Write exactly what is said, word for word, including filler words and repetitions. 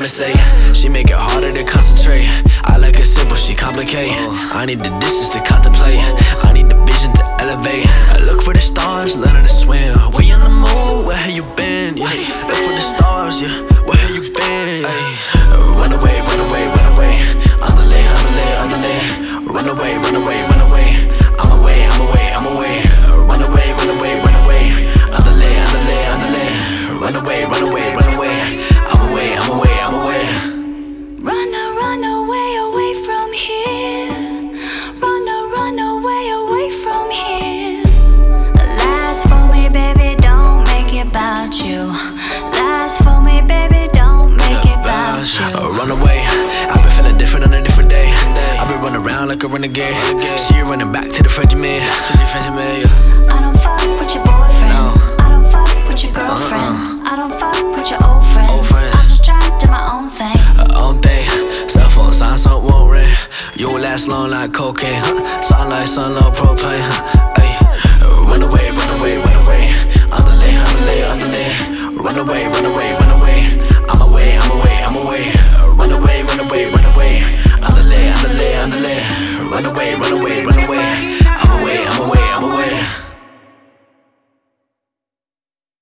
wanna say. She make it harder to concentrate. I like it simple, she complicate. I need the distance to contemplate. I need the vision to elevate. I look for the stars, learning to swim. Where you on the moon? Where have you been? Yeah. Look for the stars, yeah. Where have you been? Yeah. Run away, run away, run away. Underlay, underlay, underlay. Run away, run away, run away. I'm away, I'm away, I'm away. Run away, run away, run away. Underlay, underlay, underlay. Run away, run away, run away. I'm away, I'm away, I'm away. Run, run away, away from here. Run, run away, away from here. Last for me, baby, don't make it about you. Last for me, baby, don't make it about you. Run away, I've been feeling different on a different day. I've been running around like a renegade. See you running back to the friend you made. To the friend you made, yeah. I don't fuck with your boyfriend. No. I don't fuck with your girlfriend. Uh-uh. I don't fuck with your old friends. Old friends. I'm just trying to do my own thing. Uh, own thing. Cell phone sign, something won't ring. You won't last long like cocaine, huh? Something like sun low propane, huh? Ay. Run away, run away, run away. Underlay, underlay, underlay. Run away, run away.